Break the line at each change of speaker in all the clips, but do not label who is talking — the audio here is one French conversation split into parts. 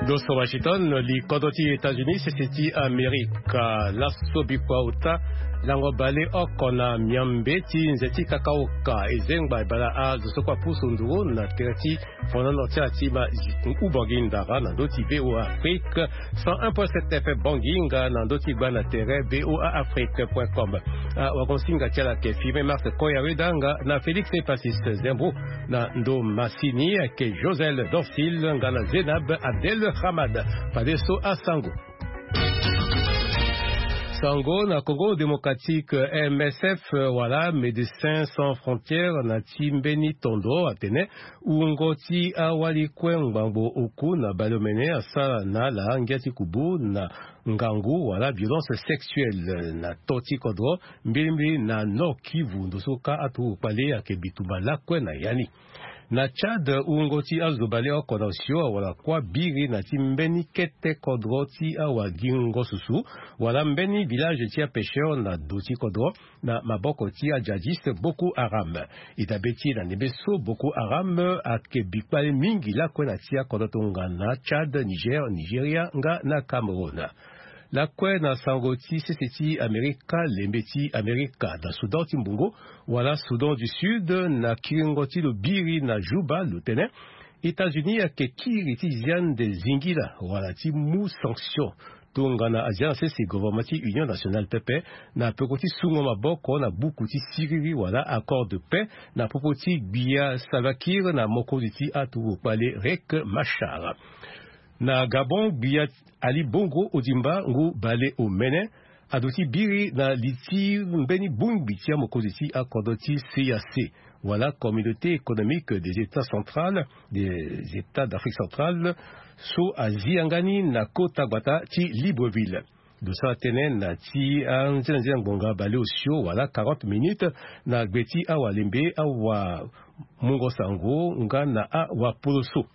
Dos Washington, li kodoti États-Unis, c'est Amerika. La sobikwa uta lango bale okona miambe ti nzeti kakaoka ezengba bala a zosokwa pusunduro na terati fona notia tima ubangindara na doti VOA Afrique 101.7 FM banginga na doti bana terre voaafrique.com wakonsinga tiala ke filme Mars Koyawedanga na Félix Passis Zembo na ndo Massini ke Josel Dorsil ngana Zenab Abdel Hamad Padeso Asango Sango na Congo démocratique MSF voilà Médecins sans frontières na Timbeni Tondo atene ungoti awali kwengbango oku na balomene asala na la ngati kubu na ngangu voilà violence sexuelle na toti kodro mbimbi na Nord Kivu ndosoka atu pale akebitumba lakwe na yani na Chad ungoti azobale okonasio wala kwa biri na timbeni kete kodroti awa gingo susu wala mbeni village tia pêcheur na doti kodro na maboko tia jadiste Boko Haram itabeti na nebeso Boko Haram akebikpale mingi la kwena tia kodotonga na Chad Nigeria nga na Cameroun. La kwe na sangoti seseti Amerika lembeti Amerika da Soudan Timbungo wala Soudan du Sud na kiringoti lo biri na Juba lutene États-Unis ake kiriti zian de zingila wala ti mou sanction tonga na azian sesi gouvernementi Union Nationale Pepe na pekoti sungo maboko na bukuti siriri wala accord de paix na popoti Biya Salva-Kiir na mokoditi atu pale Rek Machar. Na Gabon, Biya Ali Bongo Odimba ngu bale o mene adoti biri na liti mbeni bungbitia mokoziti akordoti CAC. Voilà, Communauté économique des États centrales, des États d'Afrique centrale, so aziangani na Kota Gwata ti Libreville. De ça tenen na ti anzenzen bonga bale osio voilà 40 minutes na gbeti awa lembe awa mungo sango nga na awa poloso.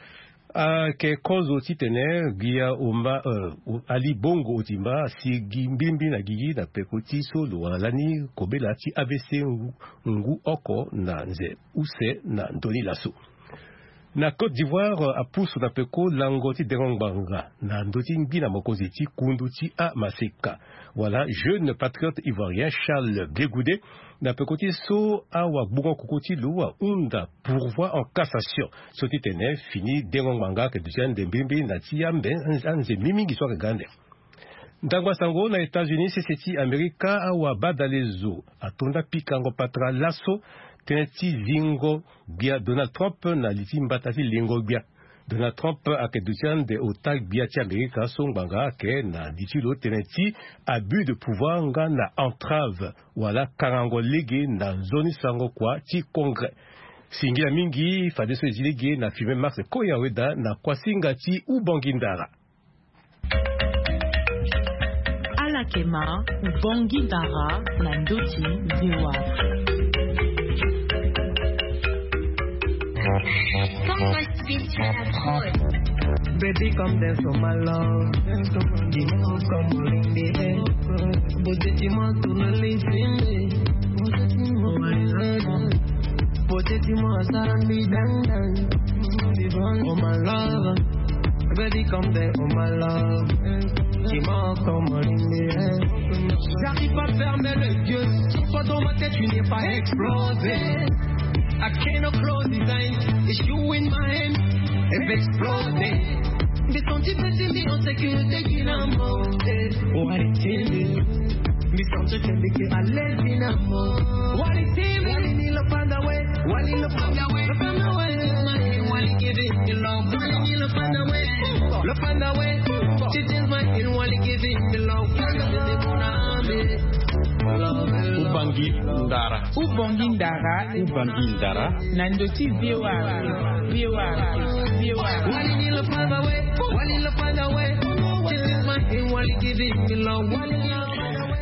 Ke kozo titene gia umba Ali Bongo Otimba si gimbimbi na gigi na pekoti solo walani kobela ti ABC ngu oko na nze use na ndoni laso. Na Côte d'Ivoire a pousse na peko langoti derongbanga na ndoti ngina mokozi ti kundu ti a maseka. Voilà, jeune patriote ivoirien Charles Bégoudé na pekoti so awa bugon kokoti loua unda pourvoi en cassation. Soti tene fini derongbanga ke deuxième de mbimbi na ti ambe anze mimingi so regande. Ndangwa sango na États-Unis c'est Amerika awa badalezo atonda pikango patra lasso teneti zingo bia Donald Trump na litimbatati lingo bia Donald Trump akedusian de otak bia ti Amerika songbanga ke na ditilo teneti abus de pouvoir nga na entrave wala karango lege na zoni sango kwa ti congrès singira mingi fadeso zilege na filme Mars Koyaweda na kwasinga ti ubangindara
Alakema ubangindara na ndoti ziwa.
Baby, come dance for my love. Dis-moi comment l'aimer. Beauté, dis-moi tout le laisser. Oh my love. Beauté, dis-moi ça me dang. Oh my love. Baby, come dance for my love. Dis-moi comment l'aimer. J'arrive pas à fermer les yeux. Toi dans ma tête, tu n'es pas explosé. I cannot close these eyes. It's you in my hand. If exploding. Des sentiments en sécurité qui n'a monté. What it is. Mes sentiments qui à l'aise qui n'a monté. What it is. What it is. Find a way. What it is. Find a way. Find a way. What it give it you love. What it is. Find a way. Find a way. She tells my in. What it give it you love.
Ubangindara Nandoti VOA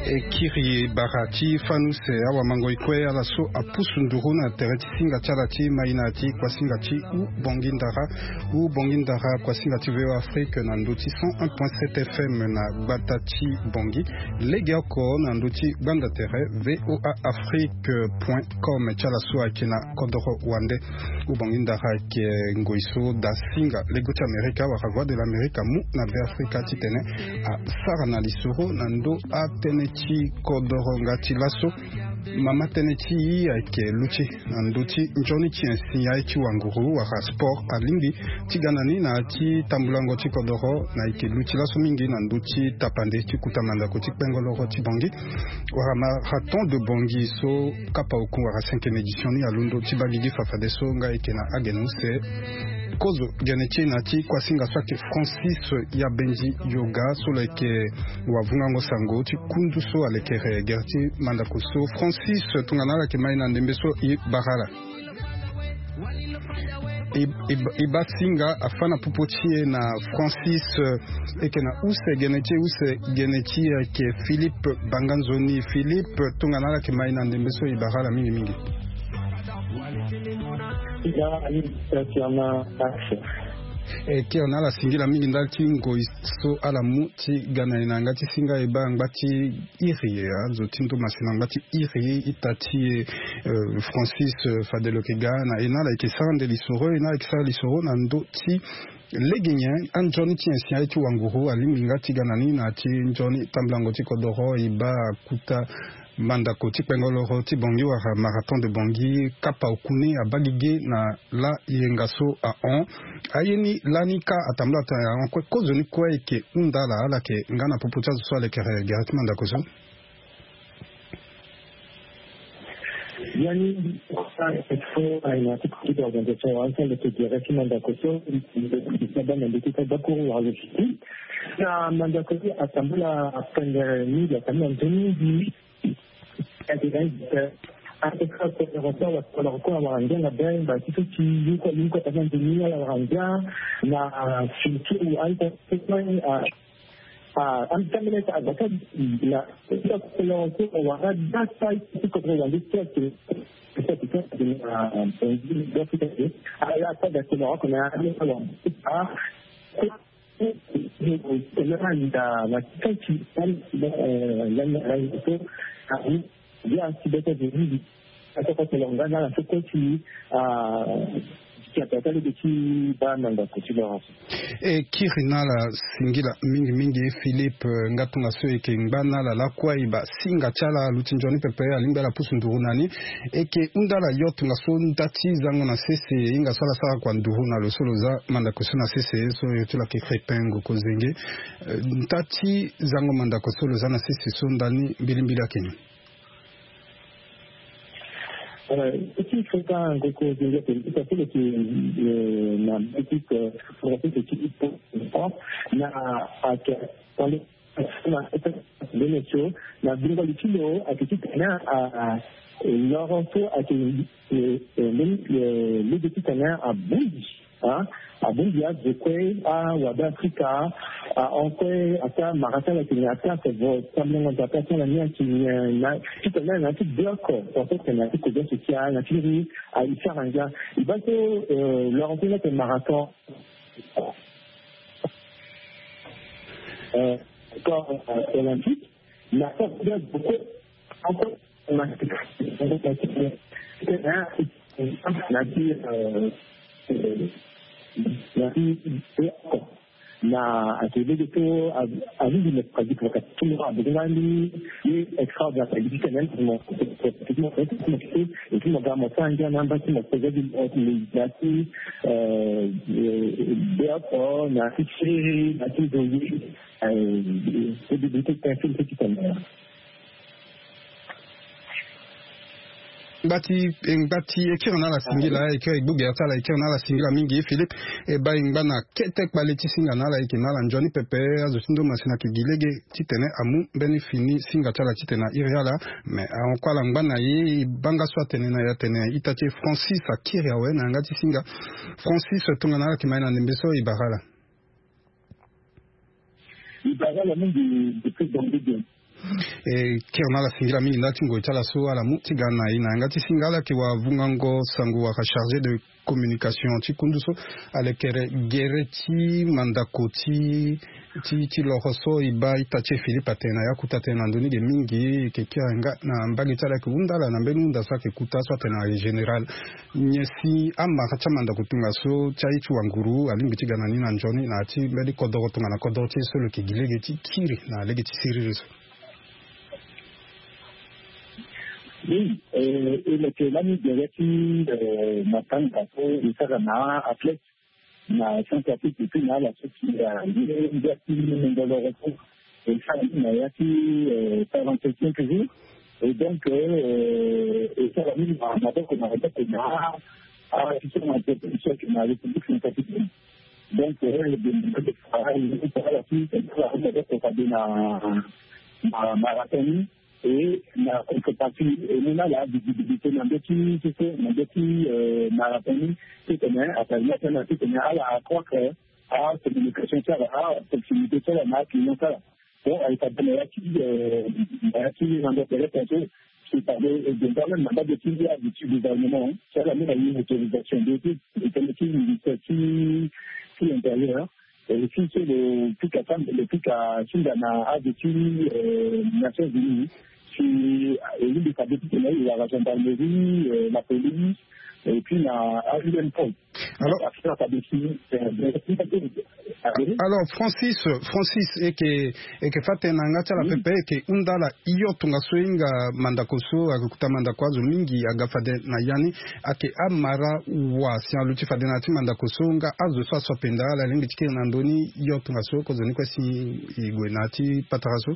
Kiri Barati Fanuse awa mango ikwe ala so apusunduru na tereti singa chalati mainati kwa singati ou bongindara kwa singati veo Afrique na ndoti 101.7 FM na Batati Bongi legiako na ndoti banda terre voaafrique.com chala so akina kodoro wande ou bongindara ke ngoiso da singa legoti Amerika wa voix de l'Amérique mu na be Afrika titene a sarana lisoro na ndo atene chi kodoro ngati laso mama teneti ake luchi nanduti njoni chiensi ya ichi wanguru wa sport alimbi tiganani na ti tambulango ti kodoro na ike luchi laso mingi nanduti tapande ti kutamanda ko ti pengolo ti bongi wa marathon de bongi so kapa oku wa 5e édition ni alundo ti bagigi fafade so nga ike na agenu se kozo genechi na ti kwa singa swake Francis ya benji yoga so leke wavungango sango ti kundu so alekere gerti mandako so Francis tunganala ke maina ndembe so I barala iba singa afana pupochie na Francis ekena use genechi ke Philippe Banganzoni Philippe tunganala ke maina ndembe so I barala mingi ki on a la singila mingi ndalti ngo iso ala muti gana inanga ti singa eba ngati iri zo tinto masina ngati iri itati Francis Fadelokiga na ina la ikisande lisoro ina ikisala lisoro na ndo ti legenyen anjoni ti ensia ti wanguru alingi ngati gana ni na ti njoni tamblango ti kodoro iba kuta manda koti pengolo ti bongi wa marathon de bongi kapa okuni abagige na la yengaso a on ayeni lanika atambla ta on kozo ni kwa eke undala ala ke ngana popucha so ale kere gerati manda kozo
yani il aina tikiti de organisation ensemble de gerati manda kozo sabana de tikiti bakuru wa logistique na manda kozo atambla pengere ni ya tamna ndoni bien si bête de vie à ce que l'on gagne à ce que tu qui a peut-être le petit bande que tu leur
e kirina la singila mingi Philippe ngatunga so eke ngana la kwa iba singa chala lutinjoni pepe alimba la pusu ndurunani eke undala yotunga so ndati zango na sese inga sala sala kwa nduruna lo solo za manda ko na sese so yotula ke krepengo ko zenge ndati zango manda ko solo za na sese so ndani mbilimbila Kenya.
Ici, c'est un gros projet tout à fait que la boutique française est na dans les messieurs la bingo du kilo a petit à Lorenzo a le petit canard à Bougie à Bougie de quoi à Wada Africa à Anque à ça marathon avec une attaque c'est vraiment une attaque la mienne qui n'a tout à l'heure un petit bloc en fait c'est un petit côté social la Syrie à Isaranga il va que Lorenzo là c'est marathon corps olympique la force de beaucoup encore on a na atelier de to a vu le pratique pour tout le monde et extra de la pratique même pour pratiquement et puis mon gars mon sang bien en bas qui m'a posé du dati d'accord na fixé na tout donné et de détecter un film petit comme
Ngati ekirana la singila ekyo igbuge atala ekirana la singila mingi Philippe e ba ingana ketek baleti singa na la ekina la njoni pepe azusindo masina kigilege titene amu beni fini singa tala titena iriala me onko la ngana yi banga swatene na ya tene itati Francis akiri awe na ngati singa Francis tungana la kimaina ndembeso ibarala
mingi de plus dans
kirna la singila mingi ndati ngo itala so ala mutigana ina ngati singala ki wa vungango sangu wa chargé de communication chikunduso alekere gereti mandakoti ti lohoso iba itache Philippe atena ya kutatena ndoni de mingi ke kiranga na mbagi tala ki undala na benunda sa ke kutaso atena general nyesi ama kacha mandakutunga so chaichu wanguru alimbi tigana nina njoni na ati mbedi kodoro tunga na kodoro ti solo ki gilegeti kiri na legeti siririso.
Oui, et le Kélani Gereti Matanga, il sera na athlète, na scientifique, et puis na la société, il y a qui dans le retour, et ça, il y a qui faire un entretien que j'ai, et donc, et ça, il y a un appel qu'on a répété, qui sont en proposition qui n'a république scientifique. Donc, le travail, il y a la fille, il y a un appel qu'on a donné à marathon. Et la contrepartie, et nous avons la visibilité dans des petits marathons qui tenaient à faire la qui tenaient à la croix que à communication sur la proximité sur la marque qui n'ont pas. Bon, elle s'est donné à qui dans des périodes c'est parlé de dans le mandat de qui a du gouvernement. Ça a mis à une autorisation d'études et qui intérieur. Et puis c'est le plus qu'à Sindana a depuis Nations Unies. L'une des cadettes, il y a la gendarmerie, la police, et puis la UNPOL.
Alors Francis et que fatenanga chala pepe que undala iyo tungasoinga mandakoso akukuta mandakwazo mingi agafade na yani ake amara wa sia luti fadena ti mandakoso nga azo so pendala lingi tike na ndoni iyo tungaso ko zoni kwesi igwenati pataraso.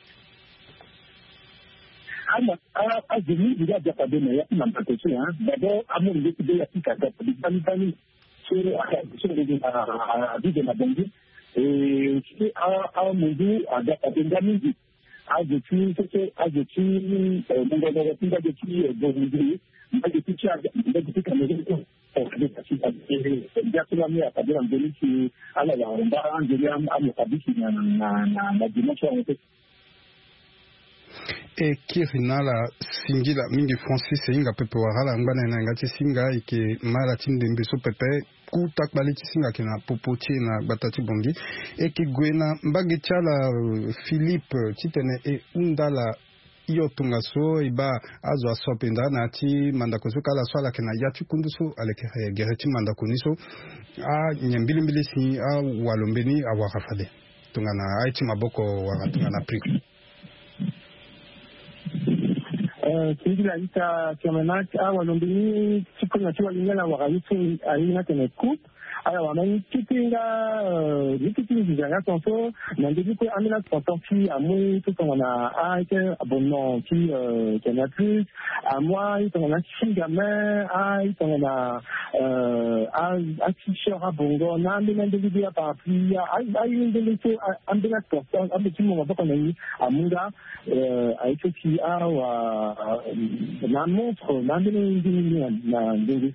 Il y a déjà pas de meilleur qui m'a protégé. D'abord, à mon idée, il y a plus qu'à faire des familles sur la vie de la banque. Et c'est à mon goût, à des amis. À des filles, à des filles,
e kirina la singila mingi Francis inga pepe wahala ngana na ngati singa ike mara tinde mbiso pepe kutak baliti singa kena popoti na batati bongi e ki gwena mbagi chala Philippe titene e undala iyo tungaso iba azo asopenda na ti mandakoso kala swala kena yatu kunduso aleke gereti mandakoniso a nyambili si a walombeni a wakafade tungana aiti maboko wakatungana prix.
Singila ita kiamanak walombini siku na chiwa lingala wakaifu aina kene coupe ala wamani kitinga vikitinga tonso na ndiki ko amina contentie à moi tout on a aite abonnement qui Canal+ à moi on a Singama aite on a afficheur à bongo na amina ndiki ya parapluie ayi ndiki ambina portant ambiti mo bako na yi amunga aite ki wa na montre na amina ndiki na ndiki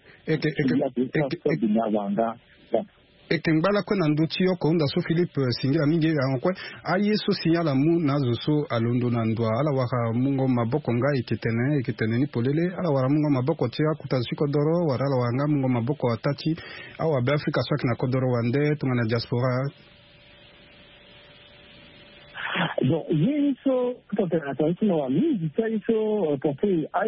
eke ngbala kwe na nduti yoko unda so Philippe singira mingi ya nkwe aye so sinyala mu nazo so alondo na ndwa ala waka mungo maboko nga ikitene ni polele ala wara mungo maboko tia kutazi kodoro wara ala wanga mungo maboko watati awa be Afrika swaki na kodoro wande tungana diaspora.
Donc, il faut attention à nous, il faut penser à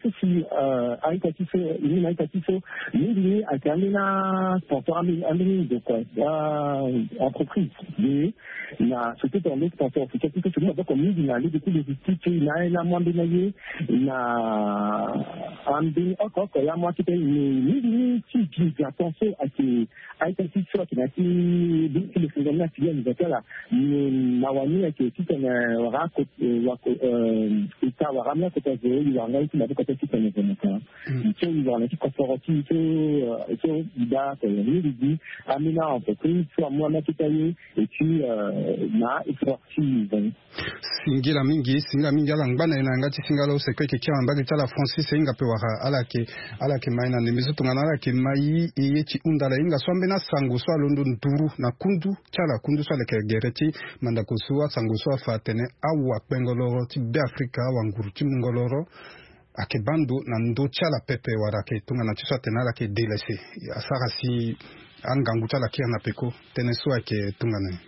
nous, à Kamina, sponsor de quoi, entreprise, na surtout dans les sponsors, c'est quelque chose que nous comme nous, a beaucoup de justice, na moins bénaillé, na ambi encore que la moitié ni qui attention à qui a été sûr qui n'a qui le phénomène qui vient de là, na wani que si tu n'auras que ça va ramener que tu as il va ramener que tu as une il va ramener que corporatif il va dit amina entreprise soit moi ma et puis na expertise
singira mingi ala ngana ina ngati singala usekwe ke kiamba ngitala Francis inga pe waka alake maina ndimizo tungana alake mai yechi undala inga swambe na sangu swa londo nduru na kundu swale ke gereti mandakusua sangu swa fa tene awa pengoloro ti be Afrika wanguru ti mungoloro ake bando na ndo chala pepe wara ke tunga na tiswa tena la ke delese asara si angangu chala kia na peko tene so ake tunga ne.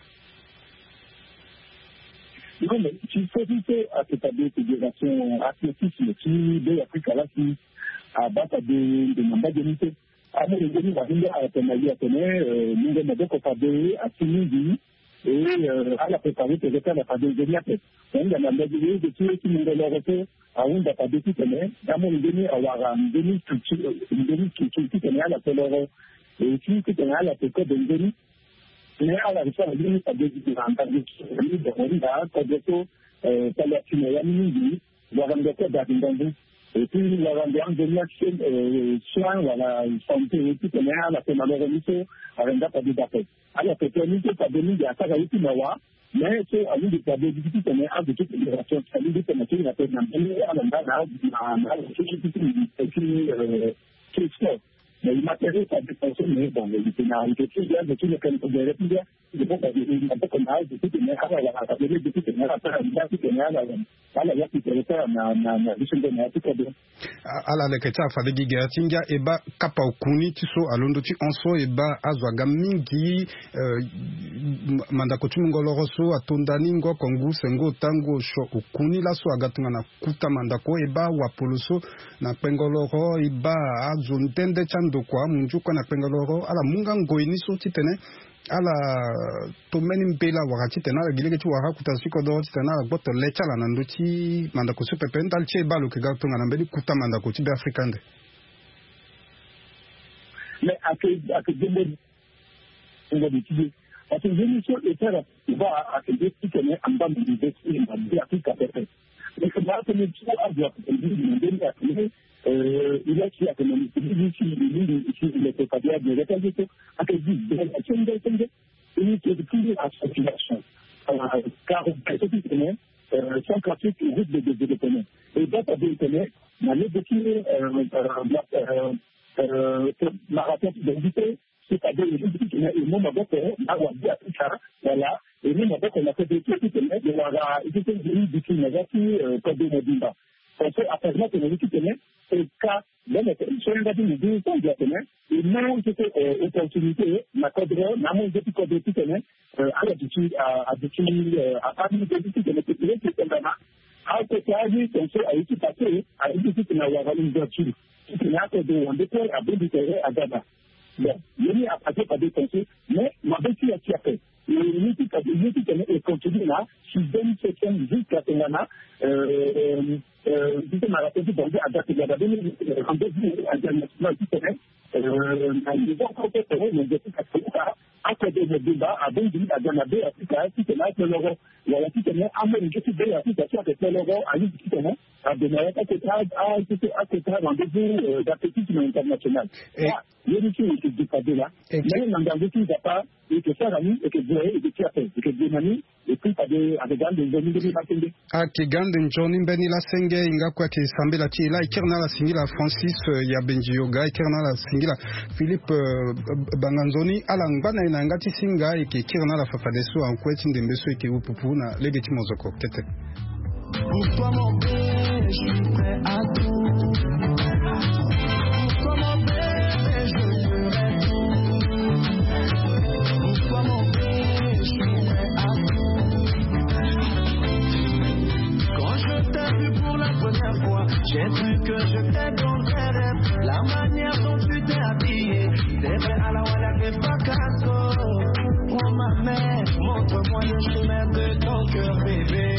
Non, mais tu sais à cette fédération athlétisme qui de Afrika là qui a battu de mandat de l'unité. Avant de venir à Ringa à Tenaïa Tene, nous avons coopéré à Tunisie et à la préparer peut-être à la phase de venir. Donc, il y a la majorité de tous les qui nous ont refait à une date de Tene, d'abord nous venir à avoir une demi-structure qui tenait à la Téloro et puis qui tenait à la Péco de Ndeni. Mais à la recherche de l'unité de l'unité de Ringa, Kodeto, Talatinaya Mindi, Warandoko d'Abindandu. Et puis, la dernière soin, voilà, santé, tout est là, la pénalité, à l'endroit pas d'idée. Alors, c'est une unité pas de l'idée à Karaïti Mawa, mais c'est à l'idée pas de l'idée, c'est à de toute génération. C'est à l'idée que la pénalité, à l'endroit, mais il matériel ça dépend mais bon il était là il était bien de tous les cas de république il faut pas dire il a pas comme ça c'est tout mais après la capitale de tout mais après il a tout mais là il y a qui peut faire na vision de na tout ça
ala le keta fa de giga tinga eba kapa okuni tiso alondo ti onso eba azwaga mingi mandako tumungolo roso atondani ngo kongu sengo tango sho okuni la so agatunga na kuta mandako eba wapoloso na pengoloro eba azontende chando kwa munjuko na pengoloro ala munga ngoini so titene ala tomeni mpela wakati tena la gileke tu waka kutasiko do tena la boto lecha la nanduti mandako super pendal che balo ke gatunga na mbeli kuta mandako ti be afrikande
mais à que dembe on va dire parce que l'émission était là va à que des qui connaît en bas de des qui en bas Afrika peut-être mais que là que nous à dire il a qui a commencé il était pas bien de réalité à que dit il était de plus à situation car ce qui connaît sans pratique route de développement et d'autres développement n'a le décliné marathon d'invité c'est-à-dire les gens qui ont une nombre d'opérations à Afrika voilà et nous on a fait des trucs qui tenaient de la était du qui n'a pas comme de Mobimba parce que après là que nous qui tenaient c'est cas dans le sur une base de 2 ans de tenaient et non c'était opportunité ma cadre n'a moins de code qui tenaient à l'habitude à parmi des qui tenaient qui tenaient à côté on s'est à ici passer à ici qui n'a pas une voiture qui n'a pas de on déploie à bout de terrain à Gaba bon il y a pas de penser mais ma béquille a fait l'unité est continue là, si donne certaines jusqu'à Tengana, c'est ma rapide pour dire à Dakar, en début international qui tenait, ils ont compté pour eux, mais depuis à côté de débat, à Bondy, à Ganabé, à Afrika, qui tenait avec l'euro, il y a qui tenait à même une petite application avec l'euro, à l'île qui tenait, à Benaïa, à côté rendez-vous d'athlétisme international. L'unité est décadée là, mais l'engagement qui n'a pas, et que ça, et que vous et que tu as fait, et que Benani, et puis avec des amis de Makende.
Ah, qui gagne Johnny Benila Senge, Ingakwa, qui sambe la tila, Ikerna la singila Francis, Yabenji Yoga, Ikerna la singila Philippe Banganzoni, Alangana, et Nangati Singa, et qui Kirna la Fafadeso, en Kwetin de Mbesso, et qui vous poupuna, Legiti Mozoko, Tete.
Pour toi, mon bébé, je suis prêt à tout. Pour toi, mon bébé, je ferai tout. Pour toi, mon bébé, je suis prêt à tout. Quand je t'ai vu pour la première fois, j'ai cru que je t'ai dans tes rêves. La manière dont tu t'es habillée, c'est vrai à la wala que pas casso. Prends ma main, montre-moi le chemin de ton cœur, bébé.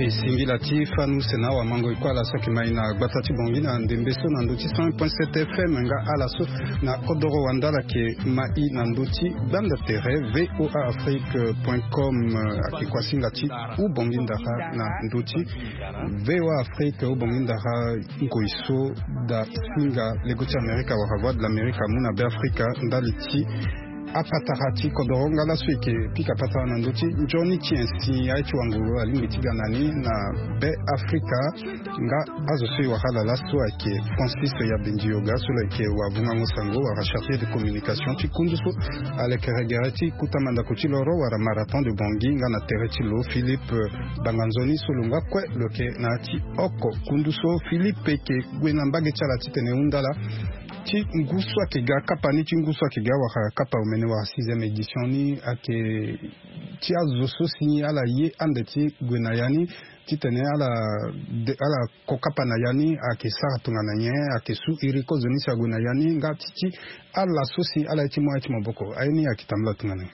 esingi tifa nusena wa mango ikwala soki maina gbatati bongi na ndembeso na nduti 100.7 FM nga alaso na kodoro wandala ke mai na nduti banda terre voaafrique.com akikwasingati u bongi ndaka na nduti voaafrique u bongi ndaka nkoiso da singa legoti amerika wa voix de l'Amérique muna be Afrika ndaliti apatarati kodoronga la swike pika patana na nduti Johnny Tiensi aichi wangulu alimitiga nani na be Afrika nga azosui wahala la so ake Francis ya Benji Yoga solo ake wavunga ngosango wa chargé de communication tikunduso aleke regereti kutamanda kuchiloro wa marathon de Bongi nga na teretilo Philippe Banganzoni solunga kwe loke na ati oko kunduso Philippe ke gwena mbage chala titene undala ti nguswa kiga kapani ti nguswa kiga wa kapa umene wa 6e édition ni ake ti azoso sini ala ye ande ti gwena yani ti tene ala kokapa na yani ake sara tunga na nye ake su iriko zoni sa gwena yani nga ti ala sosi ala ti maboko ayini akitamla tunga na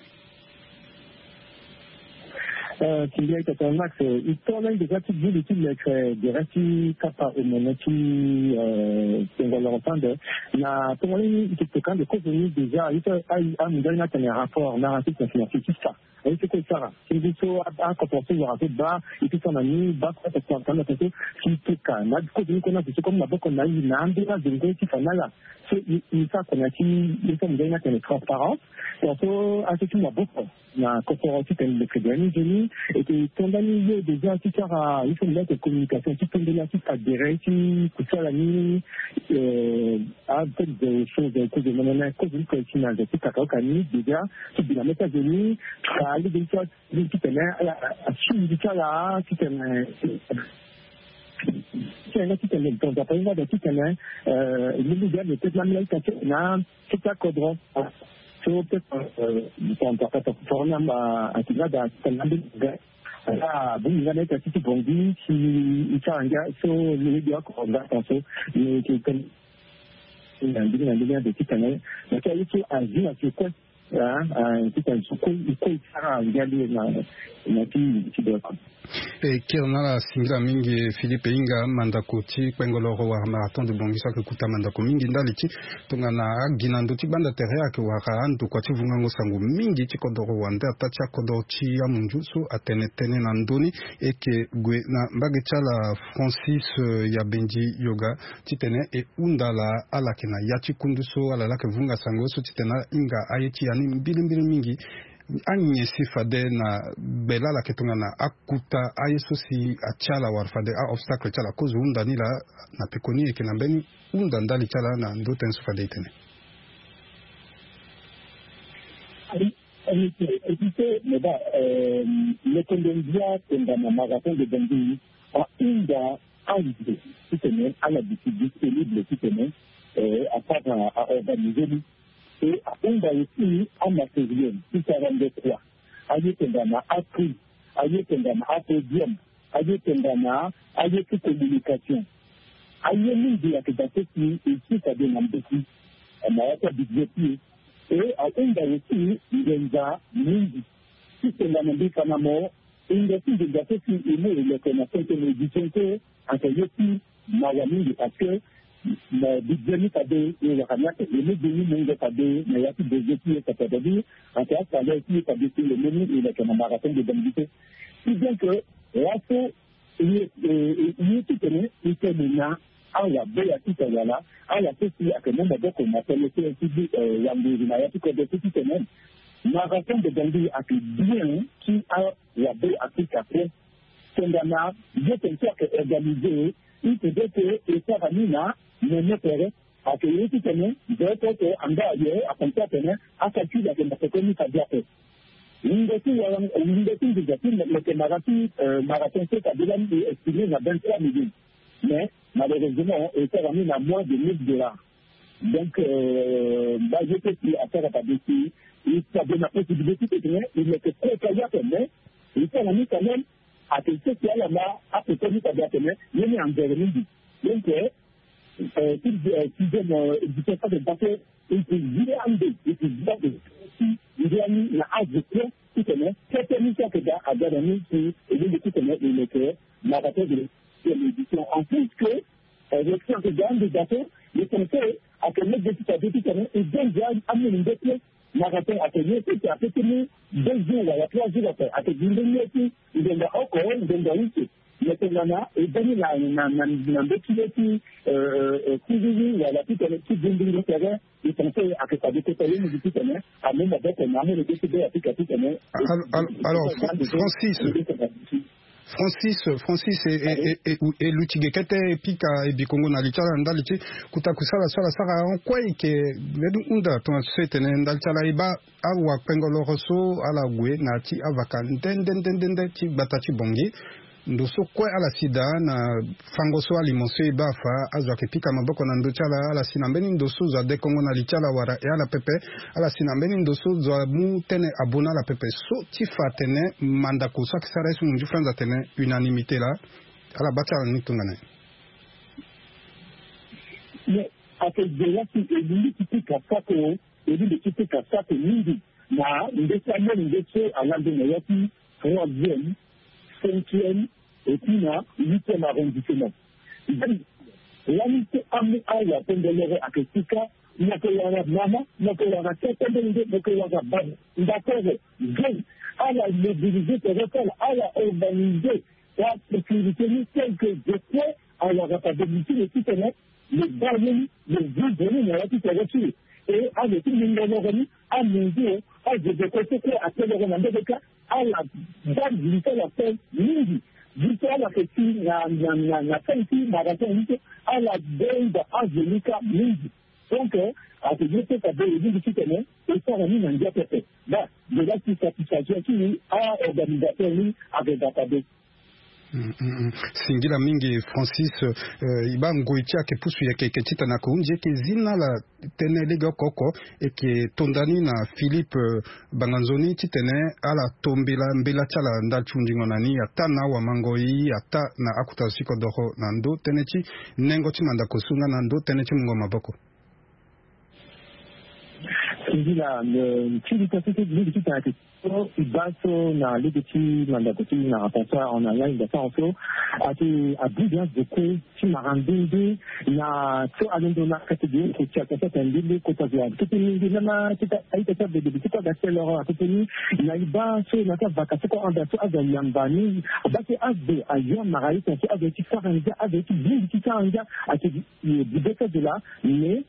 Kimbia Max, il tourne déjà toute ville qui de resti capa au monoti dans leur entendre na tourne qui te quand de convenir déjà il a me donné un rapport narratif financier tout ça et c'est quoi ça c'est du tout à comporter le rapport bas et tout ça na ni bas quoi parce qu'on a fait qui te quand na convenir qu'on a c'est comme la beaucoup on a eu na ndela zingo qui fanala c'est il ça qu'on a qui il faut me donner une transparence et on a fait tout la beaucoup na coopérative de président Génie et que condamné déjà qui sera il faut mettre communication qui peut donner qui adhérer qui ça la nuit à des choses de mener cause une continent de tout à déjà qui de la États-Unis aller des choses qui tenait à suivre du là qui tenait qui tenait donc après moi de qui tenait le leader de toute l'Amérique na tout à codron peut-être formam akigada kanambe bunga na tati bongi si itanga so le dia ko ngata so ni ke ndinga de kitane na kai tu azina ke kitan suko iko sara ngali na ti de ko
kirna la singira mingi Philippe Inga mandakoti kwengoloro wa marathon de Bongi sa kuta mandako mingi ndaliti tungana ginando ti banda terre ake wa andu kwa tivunga ngosango mingi ti kodoro wanda tacha kodoti ya munjuso atenetene na ndoni eke gwe na mbage chala Francis ya Benji Yoga titene e undala ala kena yati kunduso ala lake vunga sango so titena Inga ayeti yani mbili mingi anye sifade na belala ketunga na akuta ayeso si achala warfade a obstacle chala kozu undani la na pekoni ke na beni undandali chala na ndoten sufade itene
le Colombia pendant marathon de Bongi a Inga arrivé qui tenait à la disponible qui tenait à part à organiser et Inga aussi en matériel qui s'arrête trois ayetendana appris ayetendana apodium ayetendana ayeti communication ayemindi ya kidateki ici ça demande aussi na yata budget et Inga aussi ngenza mingi si c'est la même kana mo Inga si kidateki ile ile connaissance de l'édition que akayeti mawamingi parce que na budget kade ya kanaka ile deni mungu kade na yati budget ya kade ata kale qui kade le menu ile kana marathon de Bongi si bien que wapo il tene itemena ala beya kitala ala pesi akenenda boko na teleke tibi yangu na yati kade tene marathon de Bongi a bien qui a la beya Afrika après tendana je pense que organiser il peut être et ça va nina ne pere accueillir qui tenait d'autres que anda ye a compter tenait à calculer que notre commis a bien fait l'industrie le marathon c'est à dire estimé à 23 millions mais malheureusement ça va nina moins de $1,000 donc je peux plus à faire à ici il y a la possibilité de il est très payant mais il faut la quand même à quelque chose qui a là à peut-être pas bien mais il y a un donc éducation de bateau, et puis il y a mis la âge de quoi, qui connaît, cette mission que a donné, et lui, qui connaît, il était, la bateau de l'édition. En plus que, le client de gamme de bateau, le conseil, à que mettre des petits à qui connaît, et bien, amener une bête, marathon à tenir, et puis à peut tenir 2 jours, il y a 3 jours après, à te dire, il y a encore, il y a ici. Maintenant, et donner la béquille cuisine, la petite électrique d'une terrain, et penser à que ça décolle, nous dit à même avec un armée de décider à piquer.
Alors, Francis et l'utigekete pika et bikongo na lichala ndalichi kutakusala sala on kwa ike vedu unda to setene ndalchala iba awa pengolo roso ala gwe na ti avaka ndende ti batati bongi ndoso kwa ala sida na fangoso alimonso ibafa azwake pika maboko na ndochala ala sinambeni ndoso za de kongo na lichala wara e ala pepe ala sinambeni ndoso za mu tene abona la pepe so tifa tene manda ko sa kisara su munju franza tene unanimité la ala batala ni tungane
mais akejela ki elili kitika sako elili kitika sako mingi na ndesamo ndese ala de yati 3e 5e et puis là, 8e arrondissement. L'amitié amie à la peine de l'heure à Kestika, il n'y a que la maman, il n'y a que la tête, il n'y a que la base. D'accord, à la mobiliser territoriale, à la organiser la sécurité, telle que je sais, à la rapidité, le système, le barreau, le vide, il y a tout à reçu. Et avec tout le monde, à mon Dieu, à des côtés, à quel moment, à la dame, il fait la peine, midi. Jusqu'à la question, la qualité, marathon, à la bande Angélica Mindi. Donc, à ce moment, ça veut dire que tu connais, et ça remet un dia pété. Là, déjà, tu satisfais qui a organisateur, avec database.
Singila mingi Francis iba ngoitia ke pusu ya ke tita na kunje ke zina la tene lega koko e ke tondani na Philippe Banganzoni titene ala tombela mbela chala ndal chunjingo nani ata na wa mangoi ata na akuta siko doho nando tenechi nengo chimanda kosunga nando tenechi mungo maboko
Singila chili kasete de tita ke Ibaso na legati mandakoti na rapasa en allant de Sanso a Boudias de Koué qui m'a rendu na to alendona catégorie qui a fait un livre côté de tout le monde a été fait de tout d'accès leur a tenu na Ibaso na ta vacances ko anda to azaliambani basi azbe ayo marai to avec faranga avec bien qui faranga a dit de là mais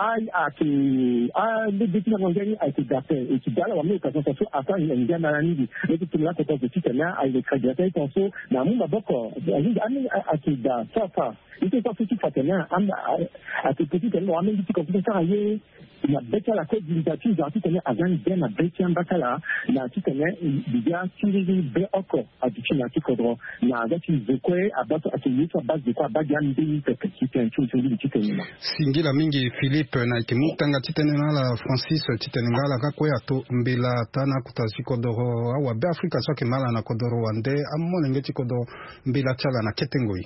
le défi mondial a été d'affaires et qui d'ailleurs on occasion ça à une gamme à l'année et tout là quand je suis là avec les crédits d'affaires ça na mu maboko a qui da ça il était pas petit fatena a qui petit tellement on dit que ça aille il y a bêta la code d'initiative dans tout à avant bien la bêta bakala na tout à il y a tiré be encore à du na tout cadre na avec de quoi à base à sur base de quoi bagam bi qui est un chose qui est
Singila mingi Philippe na kimutanga titene na la Francis titene ngala kakwe ato mbila tana kutazi kodoro awa be Afrika soke mala na kodoro wande amone ngeti kodoro mbila chala na ketengoi.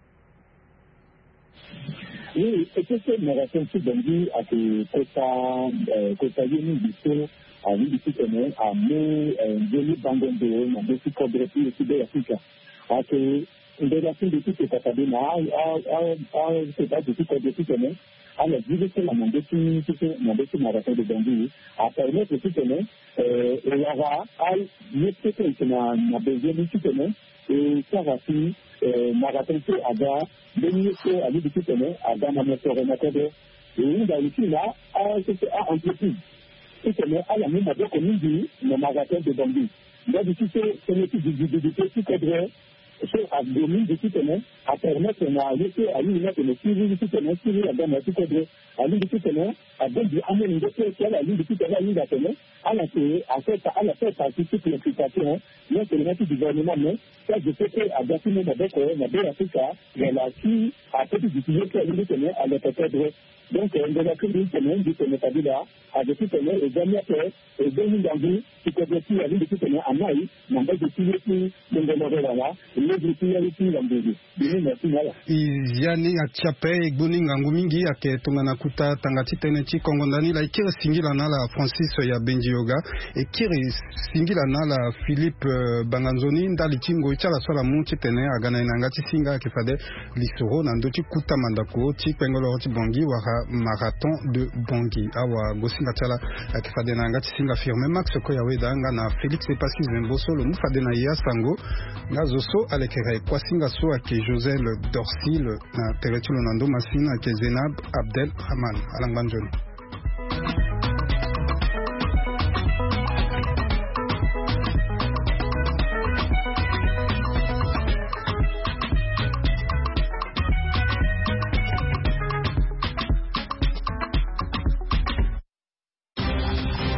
Oui, et c'est ce marathon qui donne à que Kota Yeni Bisso a vu du système à me donner bandondo na besi kodoro puis aussi de Afrika à que une relation de tout est capable c'est pas de tout kodoro à la vie de la mandéti marathon de Bangui à permettre de soutenir et il y aura à l'été que n'a besoin de soutenir et ça va finir marathon que ada bénéficier à lui de soutenir ada mamateur et il y a ici là à entreprise soutenir à la même manière que nous dit le marathon de Bangui là du coup c'est une étude de petit cadre à dominer de soutenir à permettre à laisser à lui mettre le suivi de soutenir suivi la gamme de cadre à lui de soutenir à donner à mener de social à lui de soutenir à lui d'atteindre à la faire participer l'implication mais c'est le métier du gouvernement mais ça je sais que à bâtiment avec la Afrique il y a la qui a peut-être d'utiliser que lui de soutenir à le cadre Donc, on doit que nous tenons du Sénégal, avec tout le monde, et dernier fait, et deux minutes qui peut être la vie de tout le monde à Maï, mais de tout le monde, de l'Oréala, et le tout le monde,
Iziani Achape, Gbuninga Ngumingi, Ake Tunganakuta, Tangatiteneti, Kongondani, la Kiri Singilana, la Francis Yabenjioga, et Kiri Singilana, la Philippe Banganzoni, Ndalitingo, Ichala Sola Muntitene, Agana Nangati Singa, Kefade, Lisoro, Nandochi Kuta Mandako, Tikpengoloroti Bongi, Wara Marathon de Bongi, Awa Gosinga Chala, Kefade Nangati Singa firme, Max Koyaweda, Ngana, Félix Epasi Zemboso, le Moufade Naya Sango, Gazoso, Alekere, Kwasinga So, Ake Josel Dorsil, Teretulo Nando Massina, Ake Zenab Abdel Haman, Alangbanjoni.